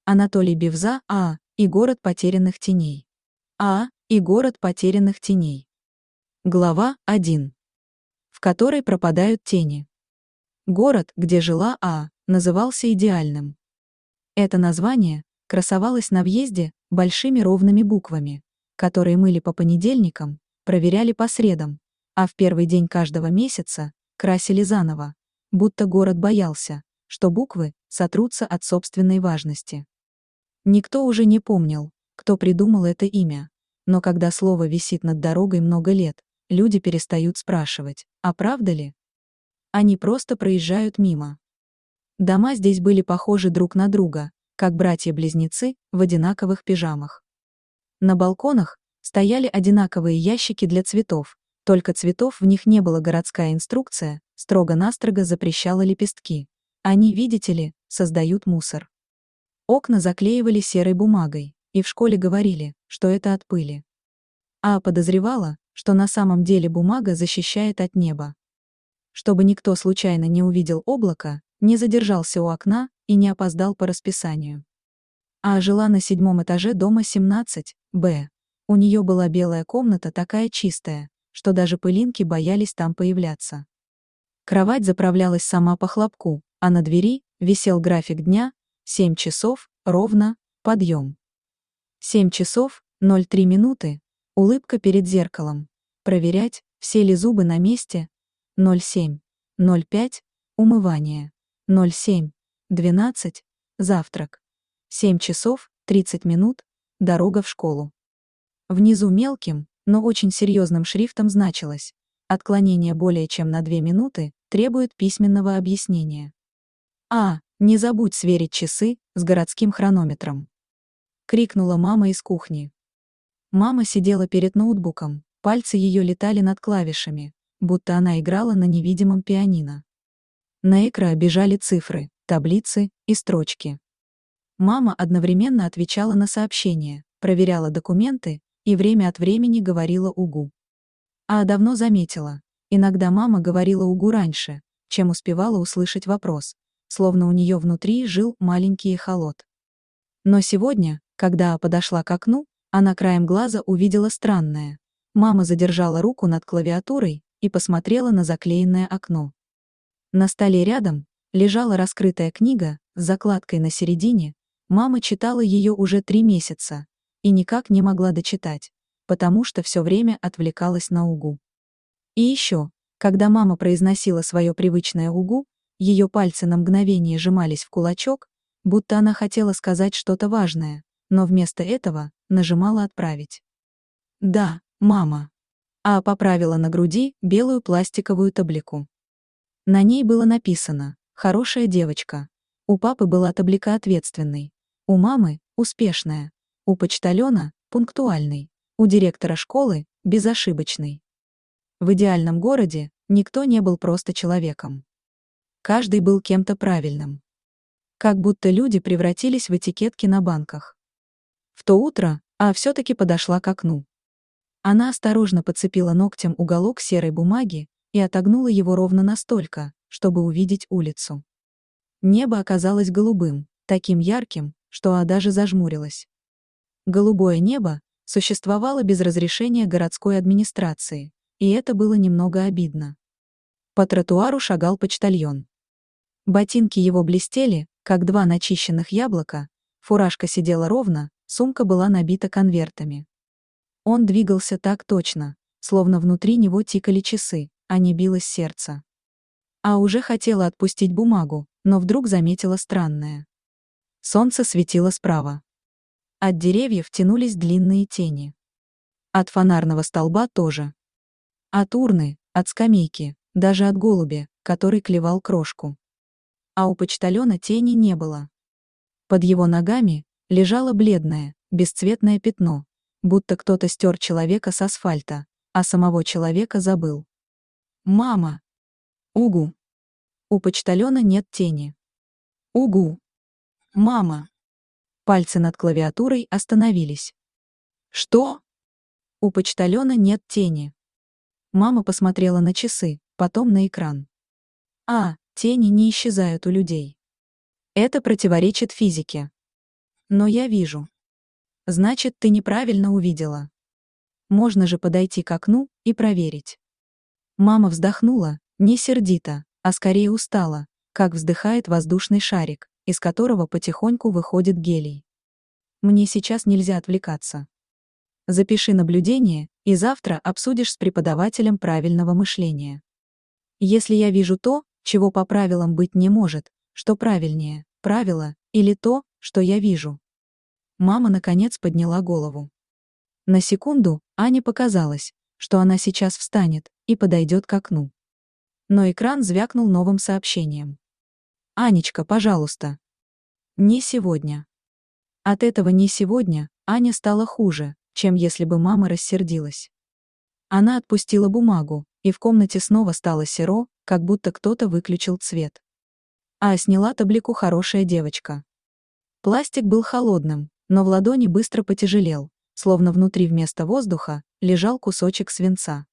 Анатолий Бевза, и город потерянных теней. И город потерянных теней. Глава 1. В которой пропадают тени. Город, где жила назывался Идеальным. Это название красовалось на въезде большими ровными буквами, которые мыли по понедельникам, проверяли по средам, а в первый день каждого месяца красили заново, будто город боялся, что буквы сотрутся от собственной важности. Никто уже не помнил, кто придумал это имя, но когда слово висит над дорогой много лет, люди перестают спрашивать, а правда ли? Они просто проезжают мимо. Дома здесь были похожи друг на друга, как братья-близнецы в одинаковых пижамах. На балконах стояли одинаковые ящики для цветов, только цветов в них не было. Городская инструкция строго-настрого запрещала лепестки. Они, видите ли, создают мусор. Окна заклеивали серой бумагой, и в школе говорили, что это от пыли. Подозревала, что на самом деле бумага защищает от неба. Чтобы никто случайно не увидел облако, не задержался у окна и не опоздал по расписанию. Жила на 7-м этаже дома 17-Б. У нее была белая комната, такая чистая, что даже пылинки боялись там появляться. Кровать заправлялась сама по хлопку, а на двери висел график дня: 7 часов, ровно, подъем. 7 часов, 03 минуты, улыбка перед зеркалом. Проверять, все ли зубы на месте. 07, 05, умывание. 07, 12, завтрак. 7 часов, 30 минут, дорога в школу. Внизу мелким, но очень серьезным шрифтом значилось: отклонение более чем на 2 минуты требует письменного объяснения. Не забудь сверить часы с городским хронометром. Крикнула мама из кухни. Мама сидела перед ноутбуком, пальцы ее летали над клавишами, будто она играла на невидимом пианино. На экран бежали цифры, таблицы и строчки. Мама одновременно отвечала на сообщения, проверяла документы и время от времени говорила «угу». Давно заметила, иногда мама говорила «угу» раньше, чем успевала услышать вопрос, словно у нее внутри жил маленький эхолот. Но сегодня, когда подошла к окну, она краем глаза увидела странное. Мама задержала руку над клавиатурой и посмотрела на заклеенное окно. На столе рядом лежала раскрытая книга с закладкой на середине. Мама читала ее уже 3 месяца и никак не могла дочитать, потому что все время отвлекалась на угу. И еще, когда мама произносила свое привычное угу, ее пальцы на мгновение сжимались в кулачок, будто она хотела сказать что-то важное, но вместо этого нажимала «Отправить». «Да, мама». Поправила на груди белую пластиковую таблику. На ней было написано «Хорошая девочка». У папы была таблика ответственный, у мамы — успешная, у почтальона — пунктуальный, у директора школы — безошибочный. В идеальном городе никто не был просто человеком. Каждый был кем-то правильным. Как будто люди превратились в этикетки на банках. В то утро все-таки подошла к окну. Она осторожно подцепила ногтем уголок серой бумаги и отогнула его ровно настолько, чтобы увидеть улицу. Небо оказалось голубым, таким ярким, что даже зажмурилась. Голубое небо существовало без разрешения городской администрации, и это было немного обидно. По тротуару шагал почтальон. Ботинки его блестели, как 2 начищенных яблока, фуражка сидела ровно, сумка была набита конвертами. Он двигался так точно, словно внутри него тикали часы, а не билось сердце. Уже хотела отпустить бумагу, но вдруг заметила странное. Солнце светило справа. От деревьев тянулись длинные тени. От фонарного столба тоже. От урны, от скамейки, даже от голубя, который клевал крошку. У почтальона тени не было. Под его ногами лежало бледное, бесцветное пятно, будто кто-то стер человека с асфальта, а самого человека забыл. «Мама!» «Угу!» У почтальона нет тени. «Угу!» «Мама!» Пальцы над клавиатурой остановились. «Что?» У почтальона нет тени. Мама посмотрела на часы, потом на экран. Тени не исчезают у людей. Это противоречит физике. Но я вижу. Значит, ты неправильно увидела. Можно же подойти к окну и проверить. Мама вздохнула, не сердито, а скорее устала, как вздыхает воздушный шарик, из которого потихоньку выходит гелий. Мне сейчас нельзя отвлекаться. Запиши наблюдение, и завтра обсудишь с преподавателем правильного мышления. Если я вижу то, чего по правилам быть не может, что правильнее, правило, или то, что я вижу. Мама наконец подняла голову. На секунду Ане показалось, что она сейчас встанет и подойдет к окну. Но экран звякнул новым сообщением. «Анечка, пожалуйста». Не сегодня. От этого «не сегодня» Ане стало хуже, чем если бы мама рассердилась. Она отпустила бумагу, и в комнате снова стало серо, как будто кто-то выключил свет. А сняла таблику «Хорошая девочка». Пластик был холодным, но в ладони быстро потяжелел, словно внутри вместо воздуха лежал кусочек свинца.